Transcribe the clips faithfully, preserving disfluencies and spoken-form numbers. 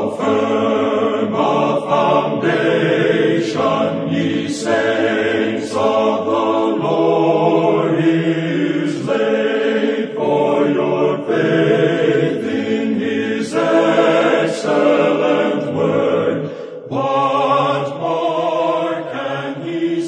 How firm a foundation, ye saints of the Lord, is laid for your faith in his excellent word. What more can he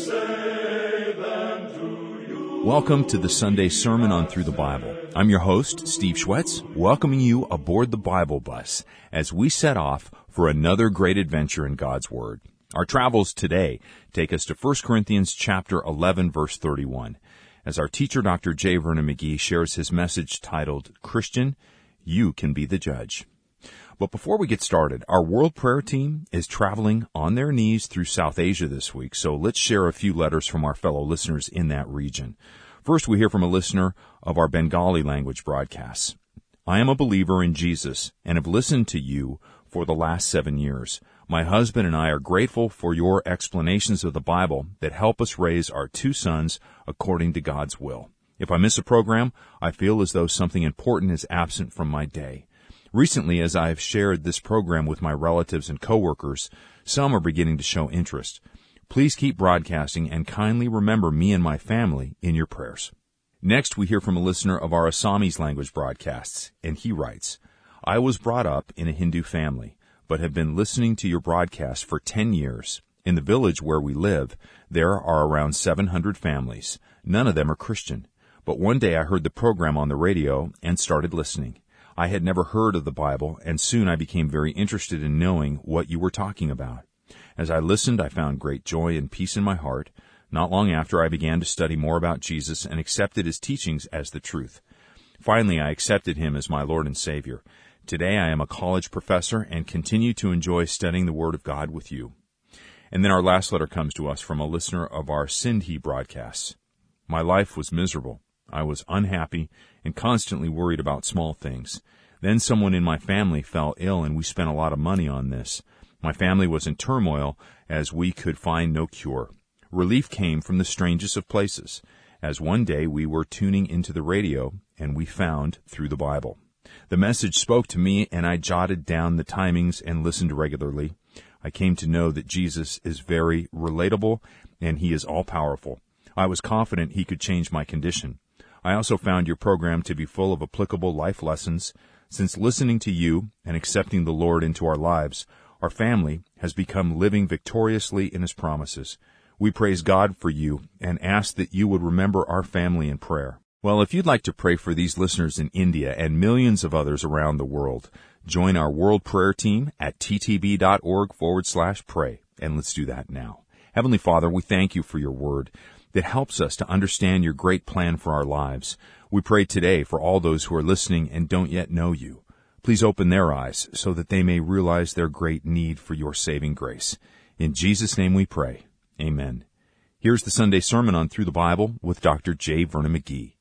say than to you? Welcome to the Sunday Sermon on Through the Bible. I'm your host, Steve Schwetz, welcoming you aboard the Bible bus as we set off for another great adventure in God's Word. Our travels today take us to First Corinthians chapter eleven, verse thirty-one, as our teacher, Doctor J. Vernon McGee, shares his message titled, Christian, You Can Be the Judge. But before we get started, our World Prayer Team is traveling on their knees through South Asia this week, so let's share a few letters from our fellow listeners in that region. First, we hear from a listener of our Bengali language broadcasts. I am a believer in Jesus and have listened to you for the last seven years. My husband and I are grateful for your explanations of the Bible that help us raise our two sons according to God's will. If I miss a program, I feel as though something important is absent from my day. Recently, as I have shared this program with my relatives and coworkers, some are beginning to show interest. Please keep broadcasting and kindly remember me and my family in your prayers. Next, we hear from a listener of our Assamese language broadcasts, and he writes, I was brought up in a Hindu family, but have been listening to your broadcast for ten years. In the village where we live, there are around seven hundred families. None of them are Christian. But one day I heard the program on the radio and started listening. I had never heard of the Bible, and soon I became very interested in knowing what you were talking about. As I listened, I found great joy and peace in my heart. Not long after, I began to study more about Jesus and accepted his teachings as the truth. Finally, I accepted him as my Lord and Savior. Today, I am a college professor and continue to enjoy studying the Word of God with you. And then our last letter comes to us from a listener of our Sindhi broadcasts. My life was miserable. I was unhappy and constantly worried about small things. Then someone in my family fell ill, and we spent a lot of money on this. My family was in turmoil as we could find no cure. Relief came from the strangest of places, as one day we were tuning into the radio and we found Through the Bible. The message spoke to me, and I jotted down the timings and listened regularly. I came to know that Jesus is very relatable and he is all-powerful. I was confident he could change my condition. I also found your program to be full of applicable life lessons. Since listening to you and accepting the Lord into our lives, our family has become living victoriously in his promises. We praise God for you and ask that you would remember our family in prayer. Well, if you'd like to pray for these listeners in India and millions of others around the world, join our World Prayer Team at ttb.org forward slash pray. And let's do that now. Heavenly Father, we thank you for your word that helps us to understand your great plan for our lives. We pray today for all those who are listening and don't yet know you. Please open their eyes so that they may realize their great need for your saving grace. In Jesus' name we pray. Amen. Here's the Sunday Sermon on Through the Bible with Doctor J. Vernon McGee.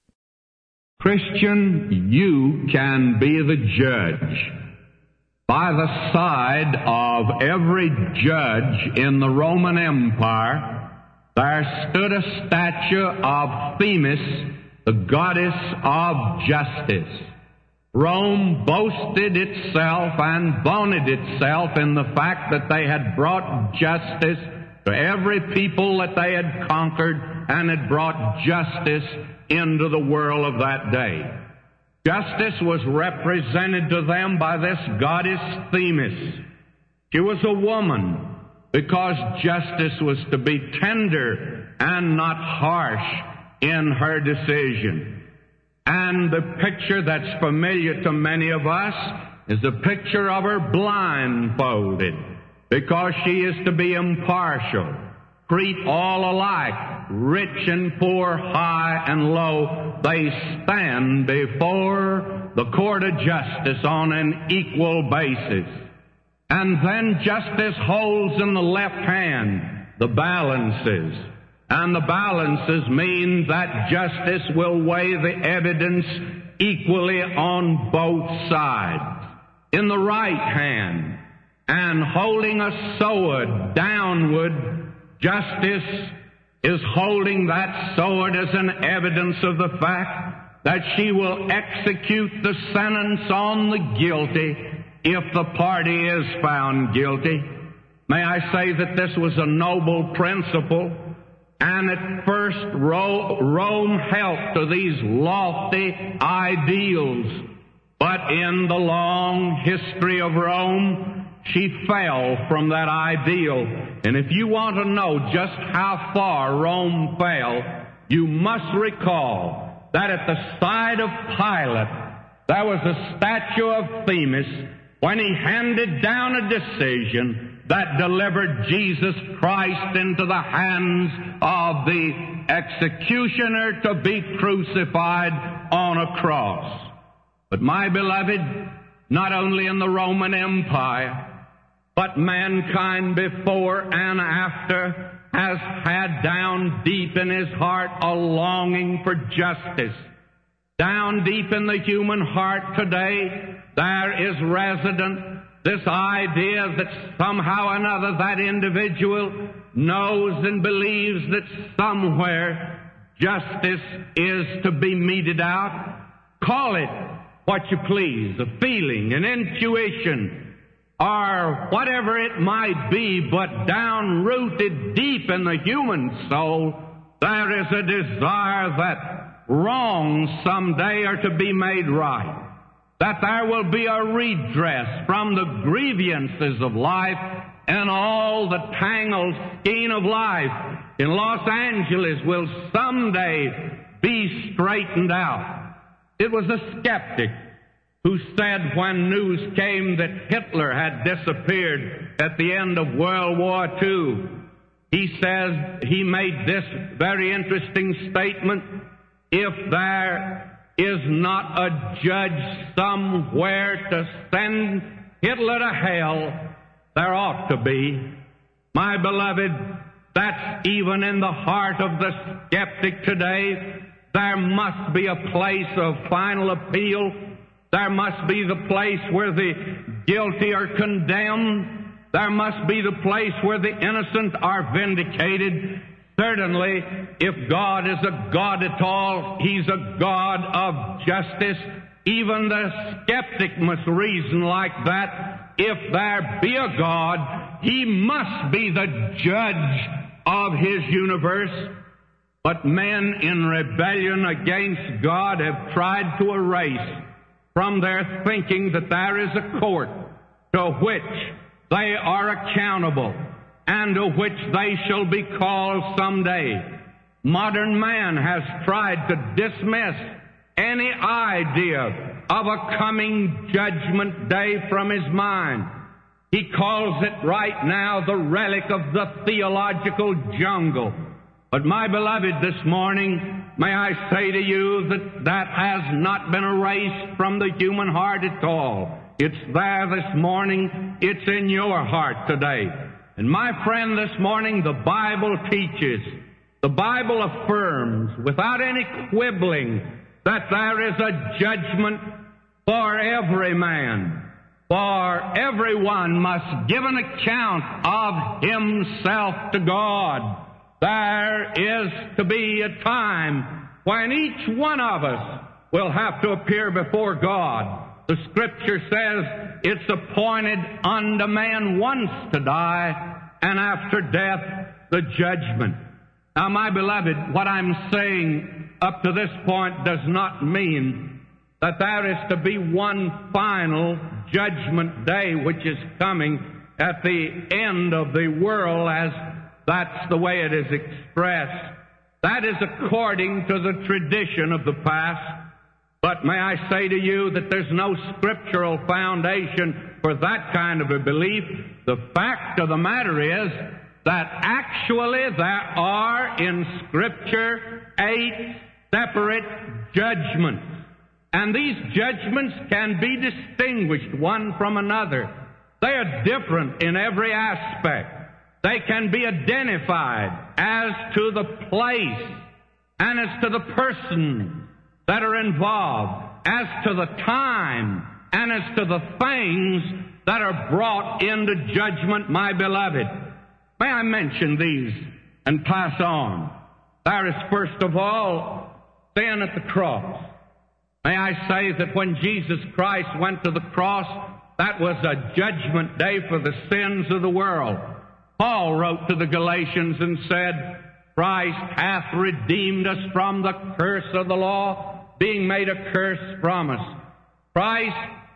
Christian, you can be the judge. By the side of every judge in the Roman Empire, there stood a statue of Themis, the goddess of justice. Rome boasted itself and vaunted itself in the fact that they had brought justice to every people that they had conquered and had brought justice into the world of that day. Justice was represented to them by this goddess Themis. She was a woman because justice was to be tender and not harsh in her decision. And the picture that's familiar to many of us is the picture of her blindfolded, because she is to be impartial, treat all alike, rich and poor, high and low. They stand before the court of justice on an equal basis. And then justice holds in the left hand the balances. And the balances mean that justice will weigh the evidence equally on both sides. In the right hand, and holding a sword downward, justice is holding that sword as an evidence of the fact that she will execute the sentence on the guilty if the party is found guilty. May I say that this was a noble principle, and at first Rome held to these lofty ideals, but in the long history of Rome, she fell from that ideal. And if you want to know just how far Rome fell, you must recall that at the side of Pilate, there was a statue of Themis when he handed down a decision that delivered Jesus Christ into the hands of the executioner to be crucified on a cross. But my beloved, not only in the Roman Empire, but mankind before and after has had down deep in his heart a longing for justice. Down deep in the human heart today, there is resident this idea that somehow or another that individual knows and believes that somewhere justice is to be meted out. Call it what you please, a feeling, an intuition, or whatever it might be, but down rooted deep in the human soul, there is a desire that wrongs someday are to be made right, that there will be a redress from the grievances of life and all the tangled skein of life in Los Angeles will someday be straightened out. It was a skeptic who said when news came that Hitler had disappeared at the end of World War Two, he says, he made this very interesting statement: if there is not a judge somewhere to send Hitler to hell, there ought to be. My beloved, that's even in the heart of the skeptic today. There must be a place of final appeal. There must be the place where the guilty are condemned. There must be the place where the innocent are vindicated. Certainly, if God is a God at all, He's a God of justice. Even the skeptic must reason like that. If there be a God, He must be the judge of His universe. But men in rebellion against God have tried to erase from their thinking that there is a court to which they are accountable and to which they shall be called someday. Modern man has tried to dismiss any idea of a coming judgment day from his mind. He calls it right now the relic of the theological jungle. But my beloved, this morning, may I say to you that that has not been erased from the human heart at all. It's there this morning. It's in your heart today. And my friend, this morning, the Bible teaches, the Bible affirms, without any quibbling, that there is a judgment for every man. For everyone must give an account of himself to God. There is to be a time when each one of us will have to appear before God. The Scripture says it's appointed unto man once to die, and after death, the judgment. Now, my beloved, what I'm saying up to this point does not mean that there is to be one final judgment day which is coming at the end of the world, as that's the way it is expressed. That is according to the tradition of the past. But may I say to you that there's no scriptural foundation for that kind of a belief. The fact of the matter is that actually there are in Scripture eight separate judgments. And these judgments can be distinguished one from another. They are different in every aspect. They can be identified as to the place and as to the person that are involved, as to the time and as to the things that are brought into judgment, my beloved. May I mention these and pass on? There is, first of all, sin at the cross. May I say that when Jesus Christ went to the cross, That was a judgment day for the sins of the world. Paul wrote to the Galatians and said, Christ hath redeemed us from the curse of the law, being made a curse from us. Christ,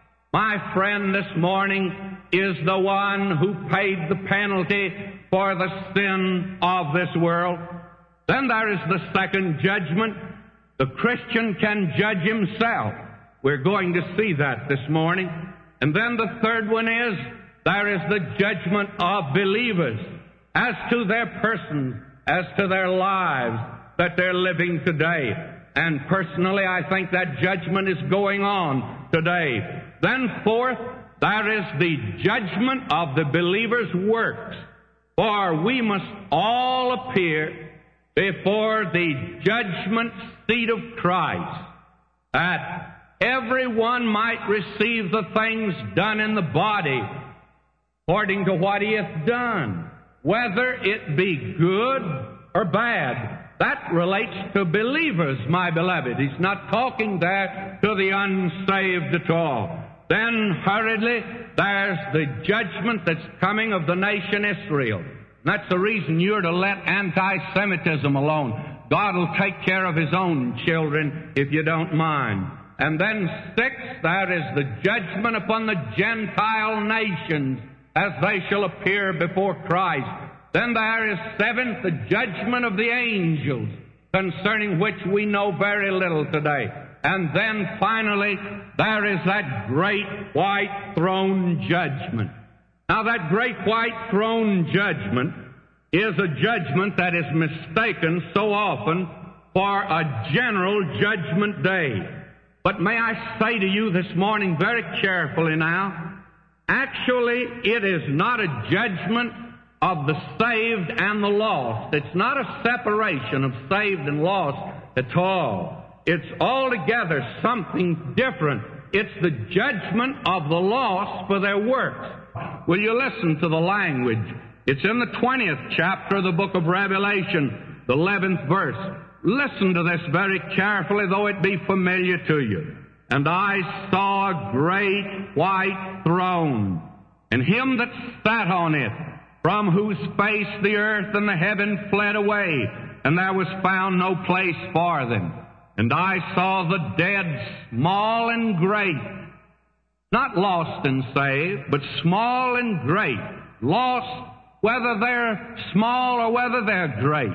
my friend, this morning is the one who paid the penalty for the sin of this world. Then there is the second judgment. The Christian can judge himself. We're going to see that this morning. And then the third one is, there is the judgment of believers as to their persons, as to their lives that they're living today. And personally, I think that judgment is going on today. Then fourth, there is the judgment of the believer's works. For we must all appear before the judgment seat of Christ, that everyone might receive the things done in the body according to what he hath done, whether it be good or bad. That relates to believers, my beloved. He's not talking there to the unsaved at all. Then, hurriedly, there's the judgment that's coming of the nation Israel. That's the reason you're to let anti-Semitism alone. God will take care of His own children if you don't mind. And then sixth, there is the judgment upon the Gentile nations as they shall appear before Christ. Then there is seventh, the judgment of the angels, concerning which we know very little today. And then finally, there is that great white throne judgment. Now that great white throne judgment is a judgment that is mistaken so often for a general judgment day. But may I say to you this morning very carefully now, actually it is not a judgment of the saved and the lost. It's not a separation of saved and lost at all. It's altogether something different. It's the judgment of the lost for their works. Will you listen to the language? It's in the twentieth chapter of the book of Revelation, the eleventh verse. Listen to this very carefully, though it be familiar to you. And I saw a great white throne, and him that sat on it, from whose face the earth and the heaven fled away, and there was found no place for them. And I saw the dead, small and great, not lost and saved, but small and great, lost whether they're small or whether they're great,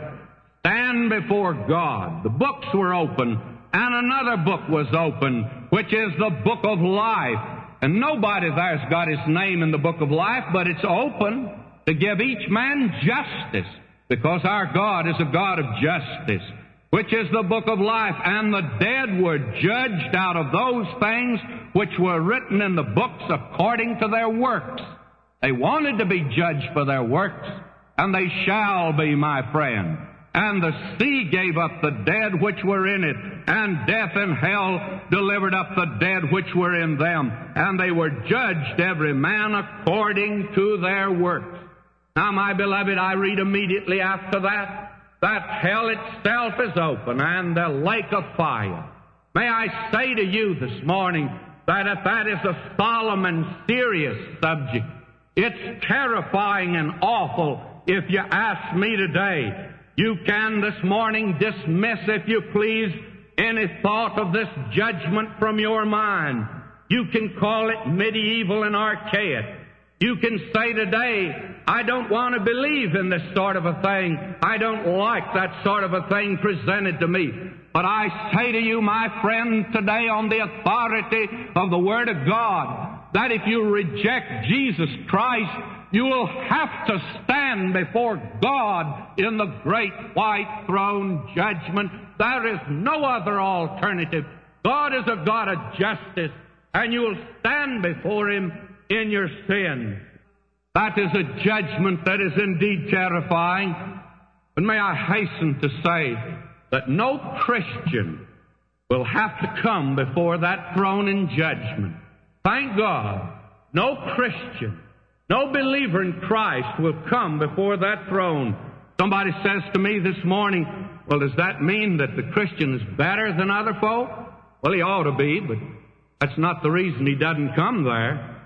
stand before God. The books were open, and another book was open, which is the book of life. And nobody there's got his name in the book of life, but it's open to give each man justice, because our God is a God of justice, which is the book of life. And the dead were judged out of those things which were written in the books according to their works. They wanted to be judged for their works, and they shall be, my friend. And the sea gave up the dead which were in it, and death and hell delivered up the dead which were in them, and they were judged every man according to their works. Now, my beloved, I read immediately after that, that hell itself is open, and the lake of fire. May I say to you this morning that if that is a solemn and serious subject, it's terrifying and awful. If you ask me today, you can this morning dismiss, if you please, any thought of this judgment from your mind. You can call it medieval and archaic. You can say today, I don't want to believe in this sort of a thing. I don't like that sort of a thing presented to me. But I say to you, my friend, today on the authority of the Word of God, that if you reject Jesus Christ, you will have to stand before God in the great white throne judgment. There is no other alternative. God is a God of justice, and you will stand before Him in your sin. That is a judgment that is indeed terrifying. But may I hasten to say that no Christian will have to come before that throne in judgment. Thank God, no Christian, no believer in Christ will come before that throne. Somebody says to me this morning, well, does that mean that the Christian is better than other folk? Well, he ought to be, but that's not the reason he doesn't come there.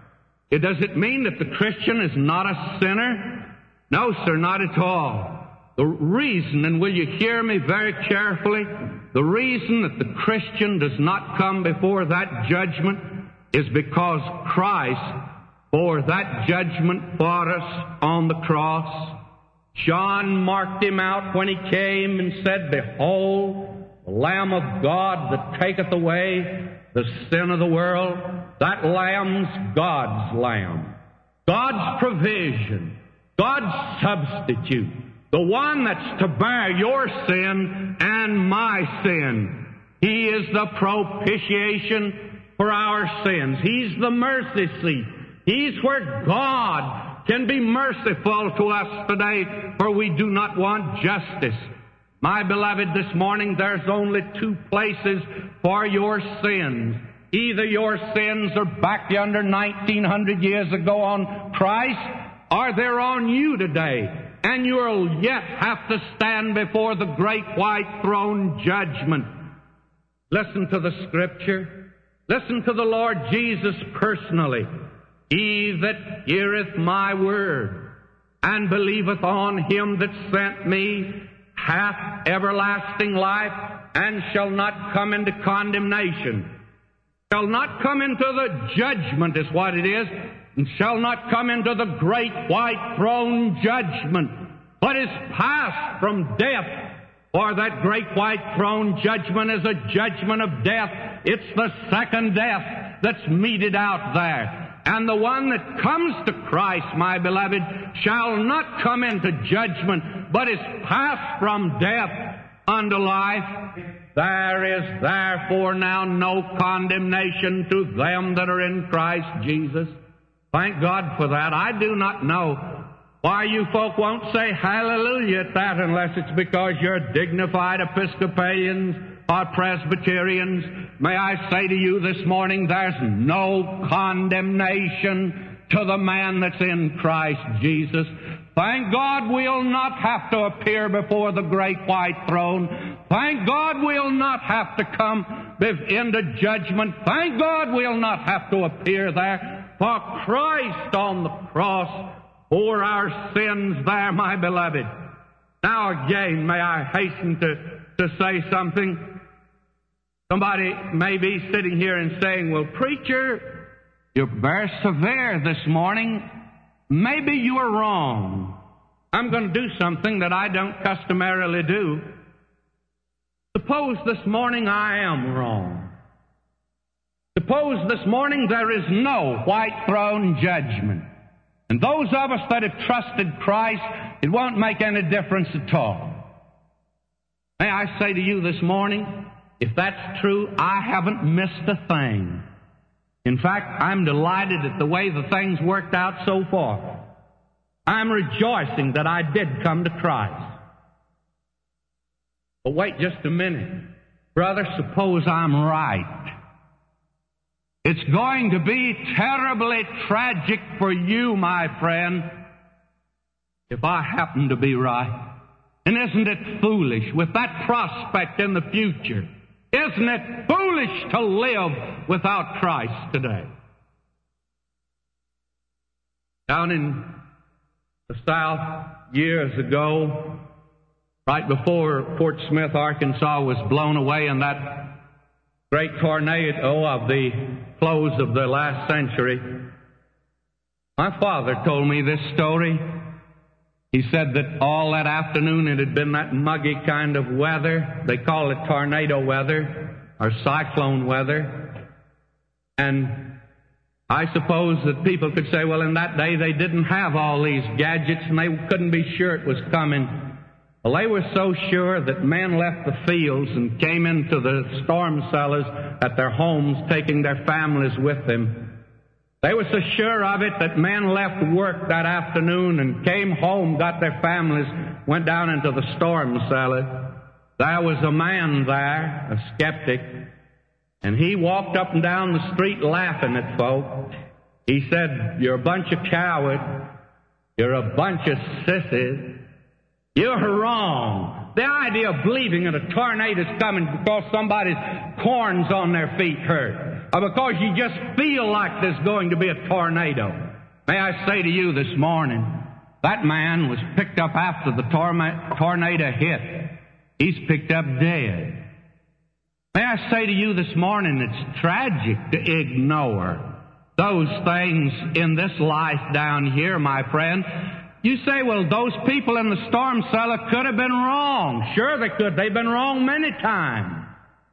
It, does it mean that the Christian is not a sinner? No, sir, not at all. The reason, and will you hear me very carefully, the reason that the Christian does not come before that judgment is because Christ bore that judgment for us on the cross. John marked him out when he came and said, "Behold, the Lamb of God that taketh away the sin of the world." That Lamb's God's Lamb. God's provision. God's substitute. The one that's to bear your sin and my sin. He is the propitiation for our sins. He's the mercy seat. He's where God can be merciful to us today, for we do not want justice. My beloved, this morning there's only two places for your sins. Either your sins are back yonder nineteen hundred years ago on Christ, or they're on you today. And you'll yet have to stand before the great white throne judgment. Listen to the Scripture. Listen to the Lord Jesus personally. "He that heareth my word and believeth on him that sent me hath everlasting life, and shall not come into condemnation." Shall not come into the judgment is what it is, and shall not come into the great white throne judgment, but is passed from death. For that great white throne judgment is a judgment of death. It's the second death that's meted out there. And the one that comes to Christ, my beloved, shall not come into judgment, but is passed from death unto life. There is therefore now no condemnation to them that are in Christ Jesus. Thank God for that. I do not know why you folk won't say hallelujah at that, unless it's because you're dignified Episcopalians or Presbyterians. May I say to you this morning, there's no condemnation to the man that's in Christ Jesus. Thank God we'll not have to appear before the great white throne. Thank God we'll not have to come into judgment. Thank God we'll not have to appear there. For Christ on the cross bore our sins there, my beloved. Now again, may I hasten to, to say something. Somebody may be sitting here and saying, "Well, preacher, you're very severe this morning. Maybe you are wrong." I'm going to do something that I don't customarily do. Suppose this morning I am wrong. Suppose this morning there is no white throne judgment. And those of us that have trusted Christ, it won't make any difference at all. May I say to you this morning, if that's true, I haven't missed a thing. In fact, I'm delighted at the way the things worked out so far. I'm rejoicing that I did come to Christ. But wait just a minute. Brother, suppose I'm right. It's going to be terribly tragic for you, my friend, if I happen to be right. And isn't it foolish with that prospect in the future? Isn't it foolish to live without Christ today? Down in the South years ago, right before Fort Smith, Arkansas was blown away in that great tornado of the close of the last century, my father told me this story. He said that all that afternoon it had been that muggy kind of weather. They call it tornado weather or cyclone weather. And I suppose that people could say, well, in that day they didn't have all these gadgets and they couldn't be sure it was coming. Well, they were so sure that men left the fields and came into the storm cellars at their homes, taking their families with them. They were so sure of it that men left work that afternoon and came home, got their families, went down into the storm cellar. There was a man there, a skeptic, and he walked up and down the street laughing at folk. He said, "You're a bunch of cowards. You're a bunch of sissies. You're wrong. The idea of believing that a tornado's coming because somebody's corns on their feet hurt, or because you just feel like there's going to be a tornado. May I say to you this morning, that man was picked up after the torma- tornado hit. He's picked up dead. May I say to you this morning, it's tragic to ignore those things in this life down here, my friend. You say, well, those people in the storm cellar could have been wrong. Sure they could. They've been wrong many times.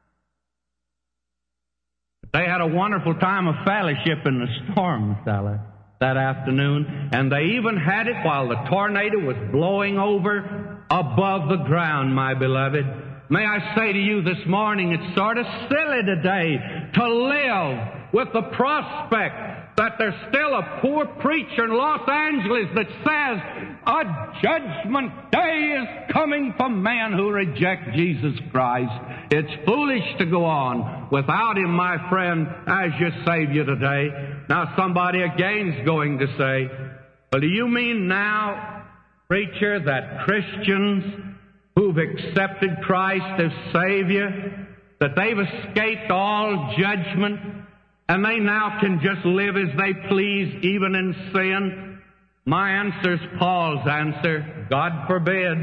They had a wonderful time of fellowship in the storm cellar that afternoon, and they even had it while the tornado was blowing over above the ground, my beloved. May I say to you this morning, it's sort of silly today to live with the prospect that there's still a poor preacher in Los Angeles that says a judgment day is coming for men who reject Jesus Christ. It's foolish to go on without Him, my friend, as your Savior today. Now somebody again's going to say, well, do you mean now, preacher, that Christians who've accepted Christ as Savior, that they've escaped all judgment, and they now can just live as they please, even in sin? My answer's Paul's answer. God forbid.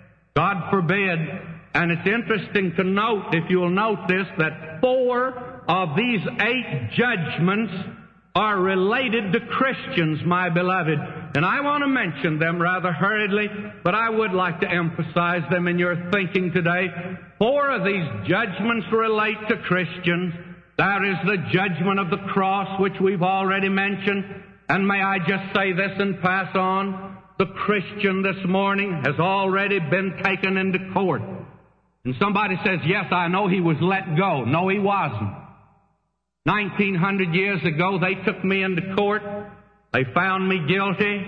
God forbid. And it's interesting to note, if you'll note this, that four of these eight judgments are related to Christians, my beloved. And I want to mention them rather hurriedly, but I would like to emphasize them in your thinking today. Four of these judgments relate to Christians. There is the judgment of the cross, which we've already mentioned. And may I just say this and pass on? The Christian this morning has already been taken into court. And somebody says, yes, I know he was let go. No, he wasn't. Nineteen hundred years ago, they took me into court. They found me guilty,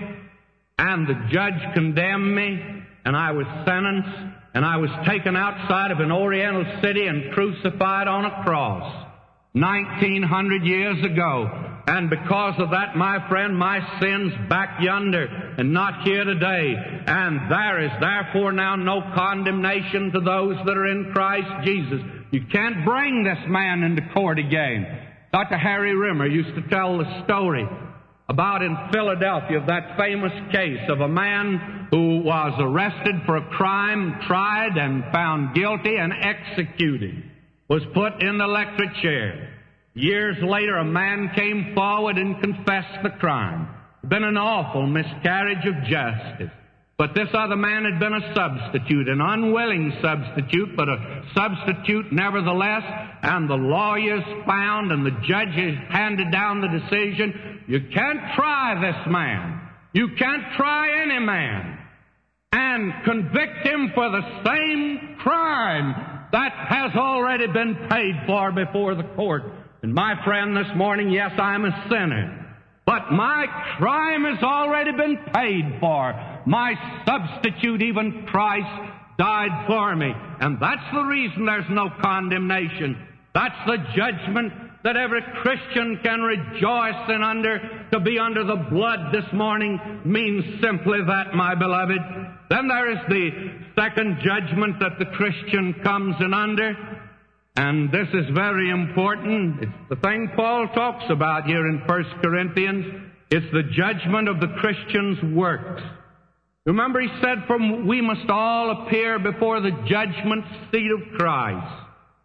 and the judge condemned me, and I was sentenced, and I was taken outside of an Oriental city and crucified on a cross. Nineteen hundred years ago. And because of that, my friend, my sin's back yonder and not here today. And there is therefore now no condemnation to those that are in Christ Jesus. You can't bring this man into court again. Doctor Harry Rimmer used to tell the story about in Philadelphia of that famous case of a man who was arrested for a crime, tried and found guilty and executed, was put in the electric chair. Years later, a man came forward and confessed the crime. It had been an awful miscarriage of justice. But this other man had been a substitute, an unwilling substitute, but a substitute nevertheless. And the lawyers found and the judges handed down the decision, you can't try this man. You can't try any man and convict him for the same crime that has already been paid for before the court. And my friend, this morning, yes, I'm a sinner, but my crime has already been paid for. My substitute, even Christ, died for me. And that's the reason there's no condemnation. That's the judgment that every Christian can rejoice in under. To be under the blood this morning means simply that, my beloved. Then there is the second judgment that the Christian comes in under. And this is very important. It's the thing Paul talks about here in First Corinthians. It's the judgment of the Christian's works. Remember, he said, "For we must all appear before the judgment seat of Christ."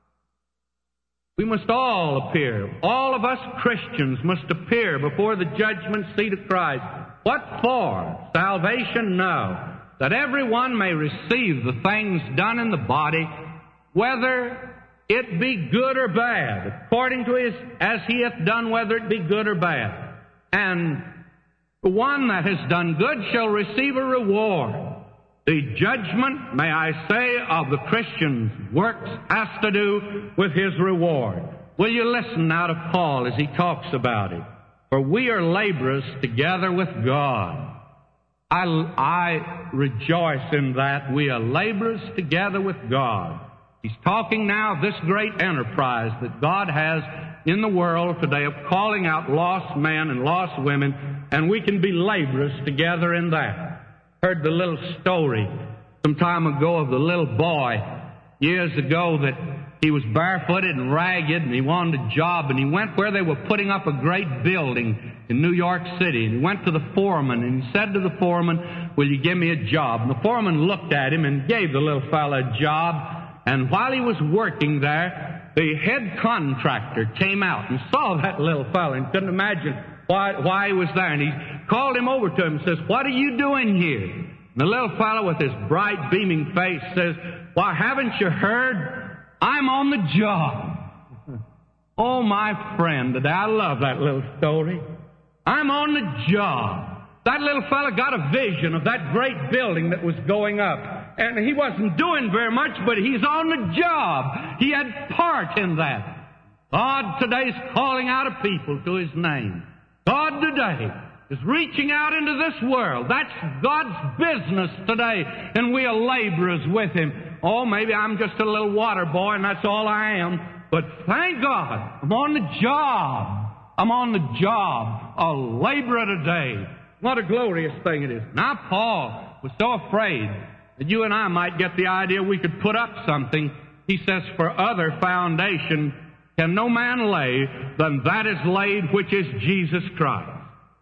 We must all appear. All of us Christians must appear before the judgment seat of Christ. What for? Salvation? No. That everyone may receive the things done in the body, whether it be good or bad, according to his, as he hath done, whether it be good or bad. And the one that has done good shall receive a reward. The judgment, may I say, of the Christian's works has to do with his reward. Will you listen now to Paul as he talks about it? For we are laborers together with God. I, I rejoice in that. We are laborers together with God. He's talking now of this great enterprise that God has in the world today of calling out lost men and lost women, and we can be laborers together in that. Heard the little story some time ago of the little boy years ago that he was barefooted and ragged, and he wanted a job, and he went where they were putting up a great building in New York City, and he went to the foreman, and he said to the foreman, will you give me a job? And the foreman looked at him and gave the little fellow a job, and while he was working there, the head contractor came out and saw that little fellow and couldn't imagine why, why he was there, and he called him over to him and says, what are you doing here? And the little fellow with his bright, beaming face says, why, haven't you heard? I'm on the job. Oh, my friend, today I love that little story. I'm on the job. That little fellow got a vision of that great building that was going up. And he wasn't doing very much, but he's on the job. He had part in that. God today's calling out a people to His name. God today is reaching out into this world. That's God's business today, and we are laborers with Him. Oh, maybe I'm just a little water boy, and that's all I am. But thank God, I'm on the job. I'm on the job, a laborer today. What a glorious thing it is. Now, Paul was so afraid that you and I might get the idea we could put up something. He says, for other foundation can no man lay than that is laid, which is Jesus Christ.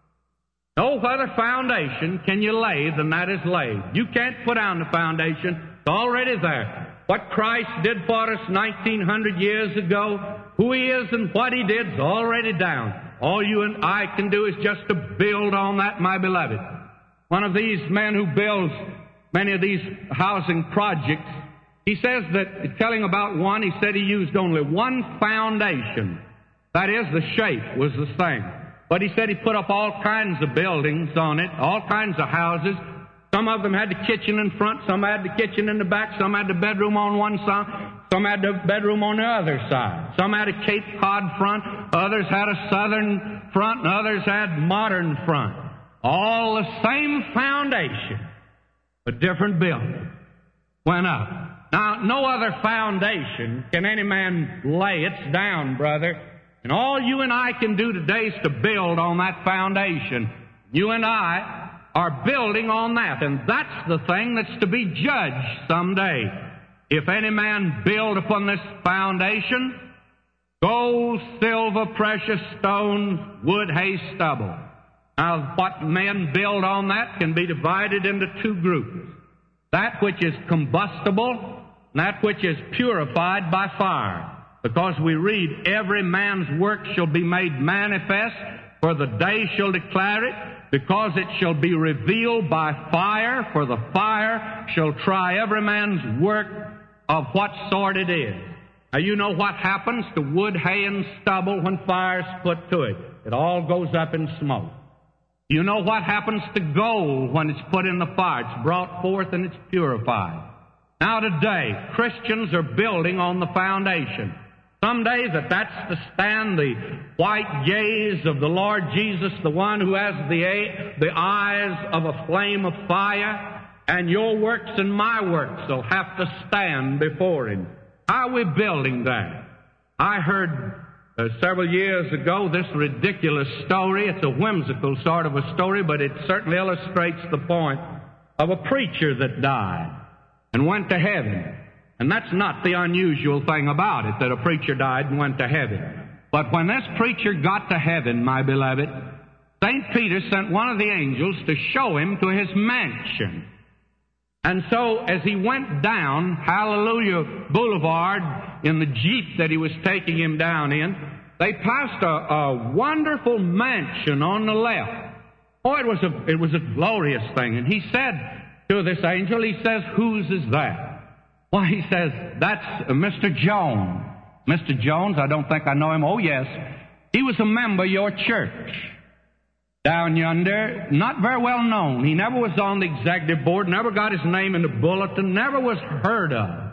No other foundation can you lay than that is laid. You can't put down the foundation. It's already there. What Christ did for us nineteen hundred years ago, who He is and what He did is already down. All you and I can do is just to build on that, my beloved. One of these men who builds many of these housing projects, he says that, telling about one, he said he used only one foundation. That is, the shape was the same. But he said he put up all kinds of buildings on it, all kinds of houses. Some of them had the kitchen in front, some had the kitchen in the back, some had the bedroom on one side, some had the bedroom on the other side. Some had a Cape Cod front, others had a southern front, and others had modern front. All the same foundation, but different building went up. Now, no other foundation can any man lay. It's down, brother. And all you and I can do today is to build on that foundation. You and I are building on that, and that's the thing that's to be judged someday. If any man build upon this foundation, gold, silver, precious stones, wood, hay, stubble. Now, what men build on that can be divided into two groups. That which is combustible, and that which is purified by fire. Because we read, every man's work shall be made manifest, for the day shall declare it, because it shall be revealed by fire, for the fire shall try every man's work of what sort it is. Now, you know what happens to wood, hay, and stubble when fire's put to it. It all goes up in smoke. You know what happens to gold when it's put in the fire. It's brought forth and it's purified. Now today, Christians are building on the foundation. Someday that that's to stand the white gaze of the Lord Jesus, the one who has the, the eyes of a flame of fire, and your works and my works will have to stand before Him. How are we building that? I heard uh, several years ago this ridiculous story. It's a whimsical sort of a story, but it certainly illustrates the point of a preacher that died and went to heaven. And that's not the unusual thing about it, that a preacher died and went to heaven. But when this preacher got to heaven, my beloved, Saint Peter sent one of the angels to show him to his mansion. And so as he went down Hallelujah Boulevard in the Jeep that he was taking him down in, they passed a, a wonderful mansion on the left. Oh, it was a, it was a glorious thing. And he said to this angel, he says, whose is that? Why, he says, that's Mister Jones. Mister Jones, I don't think I know him. Oh, yes. He was a member of your church down yonder, not very well known. He never was on the executive board, never got his name in the bulletin, never was heard of.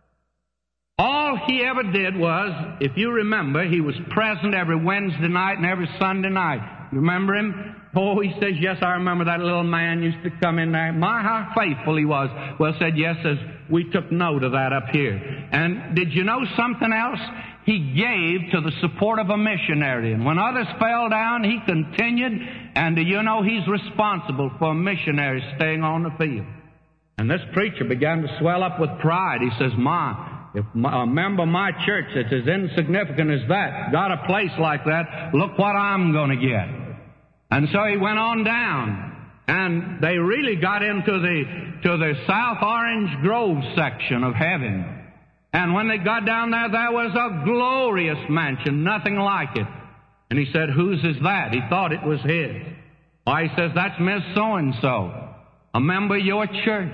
All he ever did was, if you remember, he was present every Wednesday night and every Sunday night. You remember him? Oh, he says, yes, I remember that little man used to come in there. My, how faithful he was. Well, said, yes, as we took note of that up here. And did you know something else? He gave to the support of a missionary. And when others fell down, he continued. And do you know he's responsible for a missionary staying on the field? And this preacher began to swell up with pride. He says, my, if a member of my church that's as insignificant as that got a place like that, look what I'm going to get. And so he went on down, and they really got into the to the South Orange Grove section of heaven. And when they got down there, there was a glorious mansion, nothing like it. And he said, whose is that? He thought it was his. Why, he says, that's Miss So-and-so, a member of your church.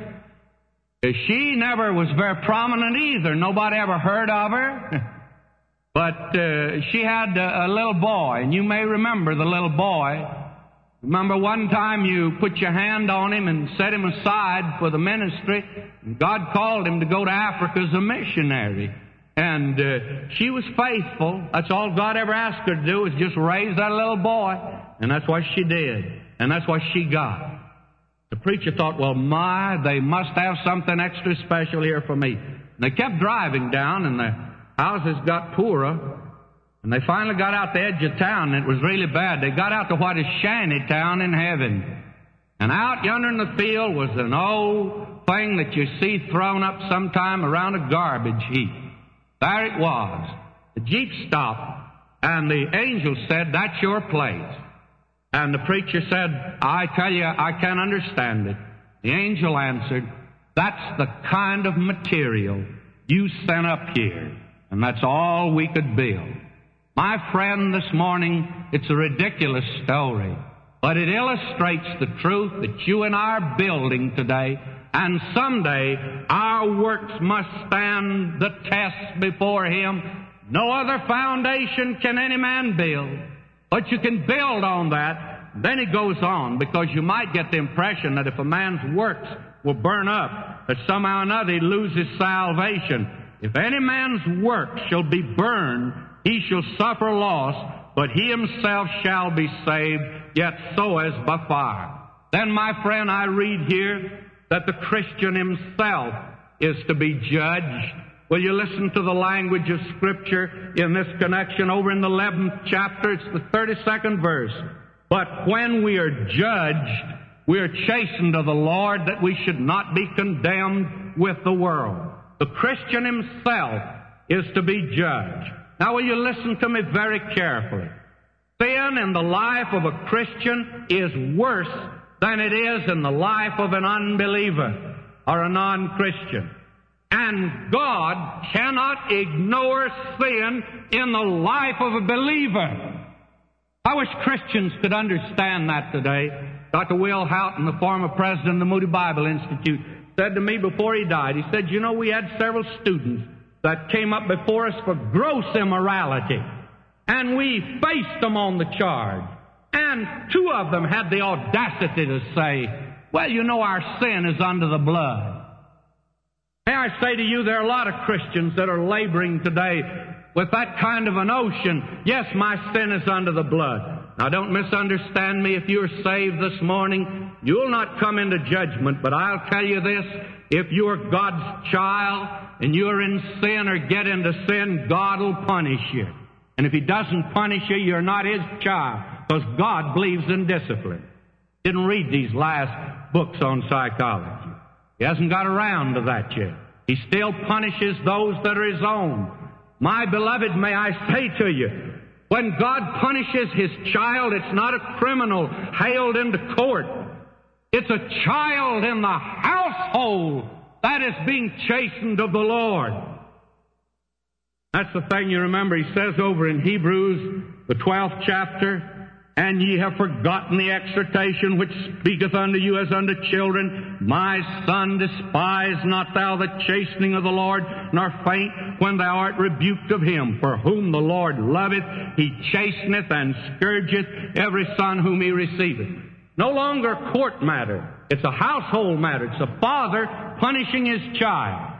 She never was very prominent either. Nobody ever heard of her. But uh, she had a, a little boy, and you may remember the little boy. Remember one time you put your hand on him and set him aside for the ministry. And God called him to go to Africa as a missionary. And uh, she was faithful. That's all God ever asked her to do, was just raise that little boy. And that's what she did. And that's what she got. The preacher thought, well, my, they must have something extra special here for me. And they kept driving down, and the houses got poorer. And they finally got out the edge of town, and it was really bad. They got out to what is shanty town in heaven. And out yonder in the field was an old thing that you see thrown up sometime around a garbage heap. There it was. The Jeep stopped, and the angel said, that's your place. And the preacher said, I tell you, I can't understand it. The angel answered, that's the kind of material you sent up here, and that's all we could build. My friend, this morning, it's a ridiculous story, but it illustrates the truth that you and I are building today, and someday our works must stand the test before Him. No other foundation can any man build, but you can build on that. Then he goes on, because you might get the impression that if a man's works will burn up, that somehow or another he loses salvation. If any man's work shall be burned, he shall suffer loss, but he himself shall be saved, yet so as by fire. Then, my friend, I read here that the Christian himself is to be judged. Will you listen to the language of Scripture in this connection? Over in the eleventh chapter, it's the thirty-second verse. But when we are judged, we are chastened of the Lord, that we should not be condemned with the world. The Christian himself is to be judged. Now, will you listen to me very carefully? Sin in the life of a Christian is worse than it is in the life of an unbeliever or a non-Christian. And God cannot ignore sin in the life of a believer. I wish Christians could understand that today. Doctor Will Houghton, the former president of the Moody Bible Institute, said to me before he died, he said, you know, we had several students that came up before us for gross immorality, and we faced them on the charge. And two of them had the audacity to say, well, you know, our sin is under the blood. May I say to you, there are a lot of Christians that are laboring today with that kind of a notion. Yes, my sin is under the blood. Now, don't misunderstand me. If you're saved this morning, you'll not come into judgment. But I'll tell you this, if you're God's child and you're in sin or get into sin, God will punish you. And if He doesn't punish you, you're not His child, because God believes in discipline. Didn't read these last books on psychology. He hasn't got around to that yet. He still punishes those that are His own. My beloved, may I say to you, when God punishes His child, it's not a criminal haled into court. It's a child in the household that is being chastened of the Lord. That's the thing you remember. He says over in Hebrews, the twelfth chapter, and ye have forgotten the exhortation which speaketh unto you as unto children. My son, despise not thou the chastening of the Lord, nor faint when thou art rebuked of Him. For whom the Lord loveth, He chasteneth and scourgeth every son whom He receiveth. No longer a court matter. It's a household matter. It's a father punishing his child.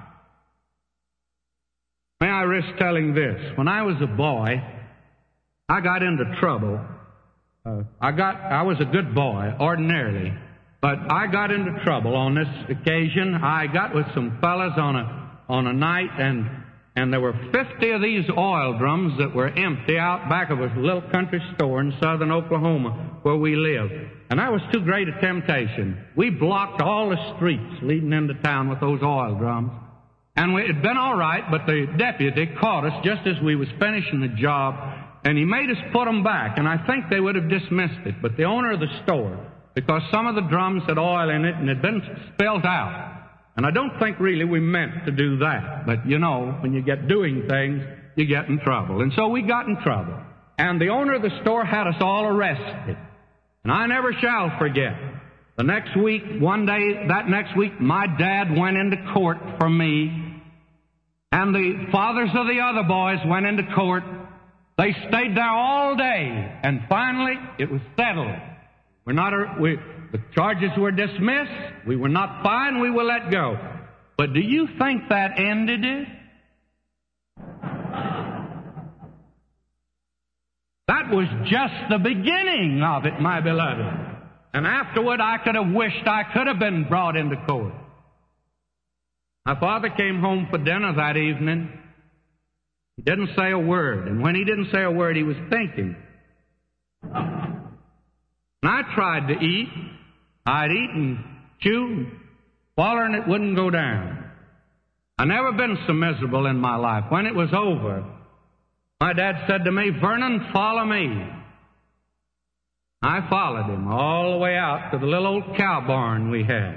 May I risk telling this? When I was a boy, I got into trouble. Uh, I got, I was a good boy, ordinarily, but I got into trouble on this occasion. I got with some fellas on a, on a night, and, and there were fifty of these oil drums that were empty out back of a little country store in southern Oklahoma where we live. And that was too great a temptation. We blocked all the streets leading into town with those oil drums. And we, it'd been all right, but the deputy caught us just as we was finishing the job, and he made us put them back. And I think they would have dismissed it. But the owner of the store, because some of the drums had oil in it and had been spilled out. And I don't think really we meant to do that. But, you know, when you get doing things, you get in trouble. And so we got in trouble. And the owner of the store had us all arrested. And I never shall forget. The next week, one day, that next week, my dad went into court for me. And the fathers of the other boys went into court. They stayed there all day. And finally, it was settled. We're not, a, we, the charges were dismissed. We were not fined. We were let go. But do you think that ended it? That was just the beginning of it, my beloved. And afterward, I could have wished I could have been brought into court. My father came home for dinner that evening. He didn't say a word. And when he didn't say a word, he was thinking. And I tried to eat. I'd eat and chew and swallow, and it wouldn't go down. I'd never been so miserable in my life. When it was over, my dad said to me, "Vernon, follow me." I followed him all the way out to the little old cow barn we had.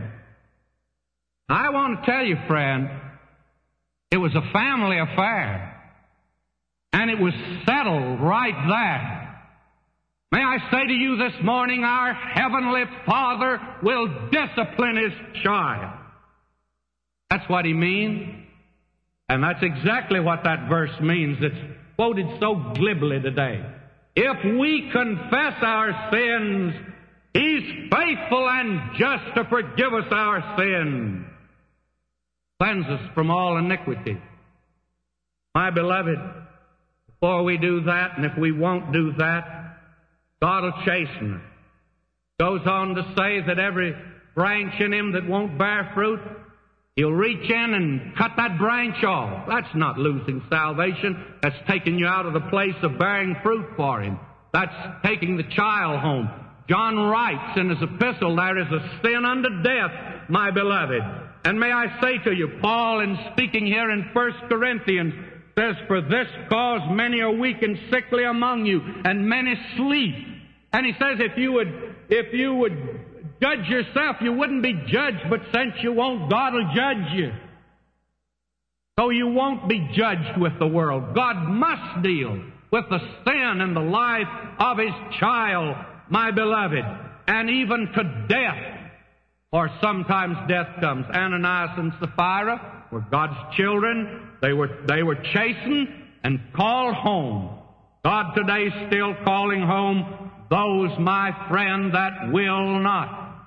I want to tell you, friend, it was a family affair. And it was settled right there. May I say to you this morning, our Heavenly Father will discipline His child. That's what He means. And that's exactly what that verse means. It's quoted so glibly today. If we confess our sins, He's faithful and just to forgive us our sins. Cleanse us from all iniquity. My beloved, before we do that, and if we won't do that, God will chasten us. Goes on to say that every branch in Him that won't bear fruit, He'll reach in and cut that branch off. That's not losing salvation. That's taking you out of the place of bearing fruit for Him. That's taking the child home. John writes in his epistle, there is a sin unto death, my beloved. And may I say to you, Paul, in speaking here in First Corinthians, says, "For this cause many are weak and sickly among you, and many sleep." And he says, if you would, if you would judge yourself, you wouldn't be judged, but since you won't, God will judge you. So you won't be judged with the world. God must deal with the sin in the life of His child, my beloved, and even to death. Or sometimes death comes. Ananias and Sapphira were God's children. They were, they were chastened and called home. God today is still calling home those, my friend, that will not,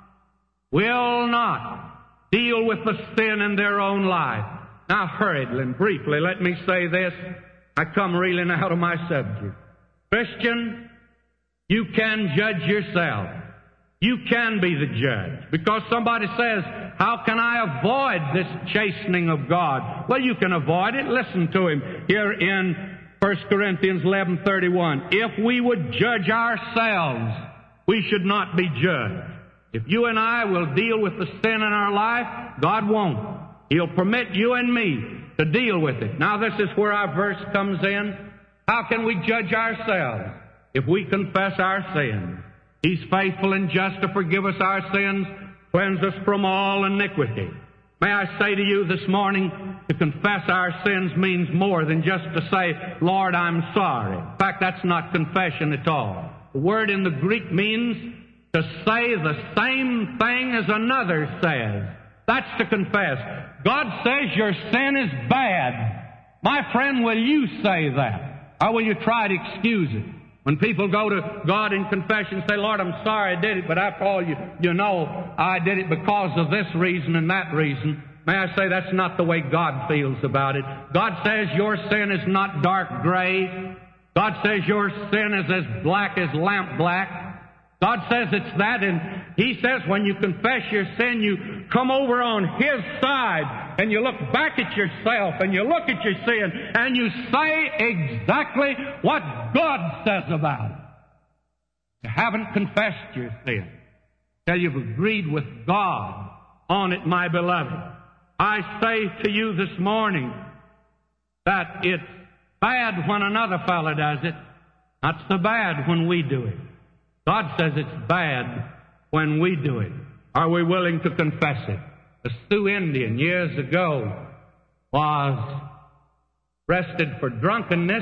will not deal with the sin in their own life. Now, hurriedly and briefly, let me say this. I come reeling out of my subject. Christian, you can judge yourself. You can be the judge. Because somebody says, how can I avoid this chastening of God? Well, you can avoid it. Listen to him here in First Corinthians eleven thirty-one. If we would judge ourselves, we should not be judged. If you and I will deal with the sin in our life, God won't. He'll permit you and me to deal with it. Now, this is where our verse comes in. How can we judge ourselves? If we confess our sins, He's faithful and just to forgive us our sins, cleanse us from all iniquity. May I say to you this morning, to confess our sins means more than just to say, Lord, I'm sorry. In fact, that's not confession at all. The word in the Greek means to say the same thing as another says. That's to confess. God says your sin is bad. My friend, will you say that? Or will you try to excuse it? When people go to God in confession and say, Lord, I'm sorry I did it, but after all, you, you know I did it because of this reason and that reason. May I say that's not the way God feels about it. God says your sin is not dark gray. God says your sin is as black as lamp black. God says it's that, and He says when you confess your sin, you come over on His side, and you look back at yourself, and you look at your sin, and you say exactly what God says about it. You haven't confessed your sin till you've agreed with God on it, my beloved. I say to you this morning that it's bad when another fellow does it, not so bad when we do it. God says it's bad when we do it. Are we willing to confess it? The Sioux Indian years ago was arrested for drunkenness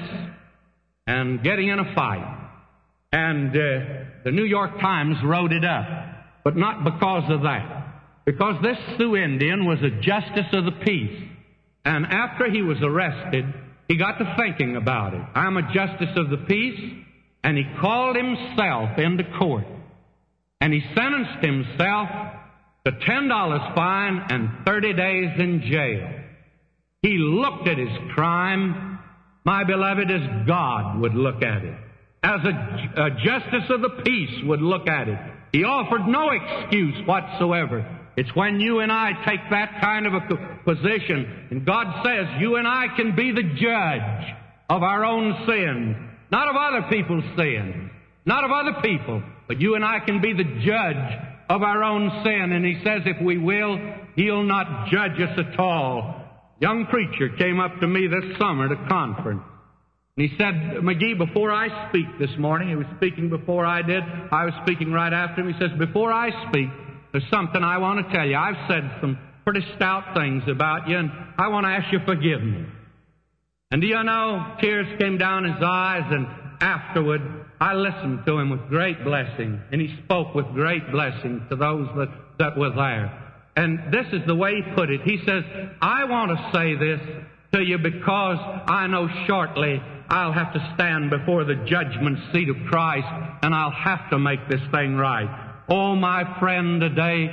and getting in a fight. And uh, the New York Times wrote it up, but not because of that. Because this Sioux Indian was a justice of the peace. And after he was arrested, he got to thinking about it. I'm a justice of the peace. And he called himself into court. And he sentenced himself to ten dollars fine and thirty days in jail. He looked at his crime, my beloved, as God would look at it, as a, a justice of the peace would look at it. He offered no excuse whatsoever. It's when you and I take that kind of a position, and God says you and I can be the judge of our own sins, not of other people's sins, not of other people, but you and I can be the judge of our own sin. And He says if we will, He'll not judge us at all. A young preacher came up to me this summer at a conference. And he said, McGee, before I speak this morning, he was speaking before I did, I was speaking right after him. He says, before I speak, there's something I want to tell you. I've said some pretty stout things about you, and I want to ask you forgiveness. And do you know, tears came down his eyes, and afterward, I listened to him with great blessing, and he spoke with great blessing to those that, that were there. And this is the way he put it. He says, I want to say this to you because I know shortly I'll have to stand before the judgment seat of Christ, and I'll have to make this thing right. Oh, my friend, today,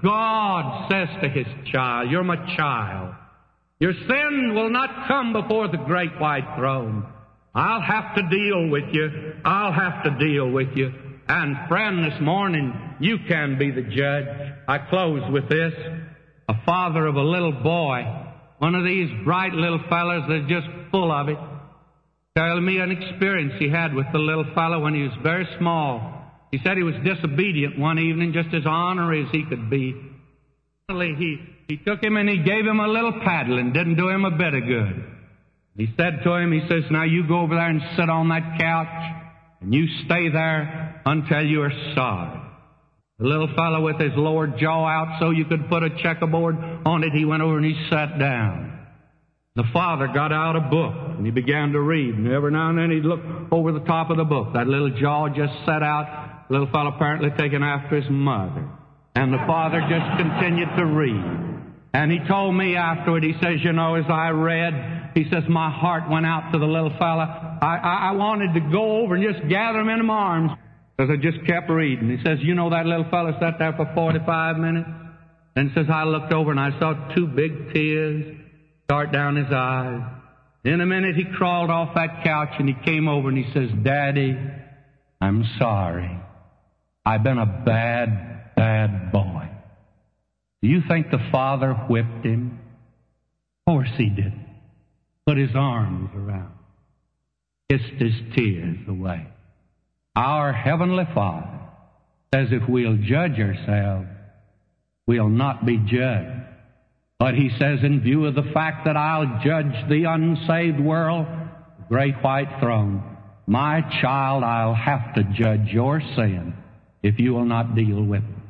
God says to His child, you're my child. Your sin will not come before the great white throne. I'll have to deal with you. I'll have to deal with you. And friend, this morning, you can be the judge. I close with this. A father of a little boy, one of these bright little fellas that's just full of it, telling me an experience he had with the little fellow when he was very small. He said he was disobedient one evening, just as ornery as he could be. Finally, he, he took him and he gave him a little paddle and didn't do him a bit of good. He said to him, he says, now you go over there and sit on that couch, and you stay there until you are sorry. The little fellow with his lower jaw out so you could put a checkerboard on it, he went over and he sat down. The father got out a book, and he began to read, and every now and then he'd look over the top of the book. That little jaw just sat out. The little fellow apparently taken after his mother. And the father just continued to read. And he told me afterward, he says, you know, as I read, he says, my heart went out to the little fella. I, I, I wanted to go over and just gather him in my arms, because I just kept reading. He says, you know, that little fella sat there for forty-five minutes. And he says, I looked over and I saw two big tears start down his eyes. In a minute, he crawled off that couch and he came over and he says, Daddy, I'm sorry. I've been a bad, bad boy. Do you think the father whipped him? Of course he didn't. Put his arms around him, kissed his tears away. Our Heavenly Father says if we'll judge ourselves, we'll not be judged. But He says, in view of the fact that I'll judge the unsaved world, the great white throne, my child, I'll have to judge your sin if you will not deal with it.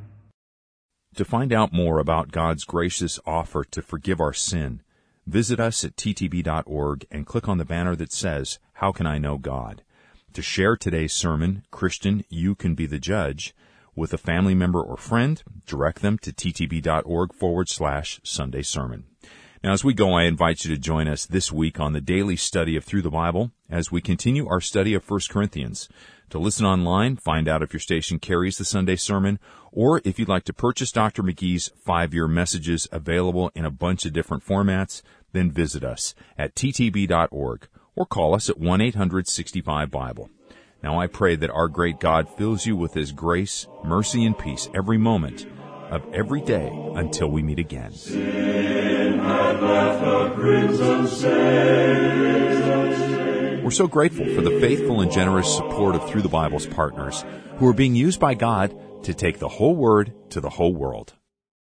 To find out more about God's gracious offer to forgive our sin, visit us at t t b dot org and click on the banner that says, How Can I Know God? To share today's sermon, Christian, You Can Be the Judge, with a family member or friend, direct them to ttb.org forward slash Sunday Sermon. Now, as we go, I invite you to join us this week on the daily study of Through the Bible as we continue our study of First Corinthians. To listen online, find out if your station carries the Sunday Sermon, or if you'd like to purchase Doctor McGee's five-year messages available in a bunch of different formats, then visit us at t t b dot org or call us at one eight hundred sixty-five Bible. Now I pray that our great God fills you with His grace, mercy, and peace every moment of every day until we meet again. Sin had left a crimson stain. We're so grateful for the faithful and generous support of Through the Bible's partners who are being used by God to take the whole Word to the whole world.